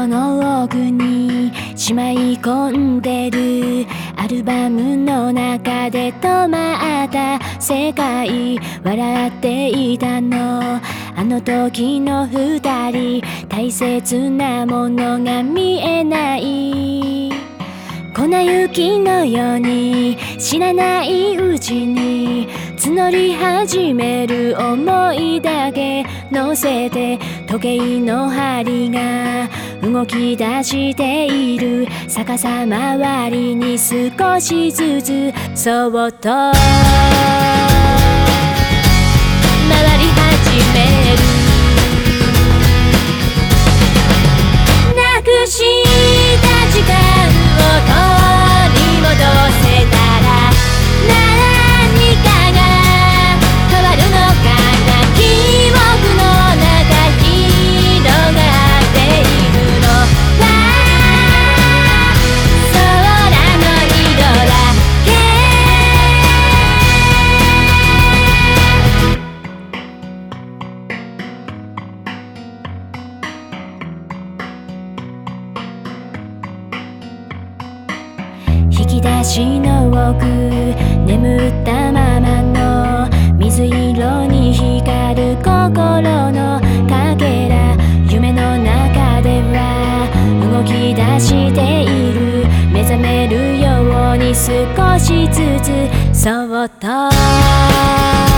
心の奥にしまい込んでるアルバムの中で止まった世界笑っていたのあの時の二人大切なものが見えない粉雪のように知らないうちに募り始める想いだけ乗せて時計の針が動き出している逆さまわりに少しずつそっと回り始めるなくした時間を取り戻せたら何かが変わるのかな記憶の中広がっているのは空の色だ引き出しの奥眠ったままの水色に光る心のかけら夢の中では動き出している目覚めるように少しずつそっと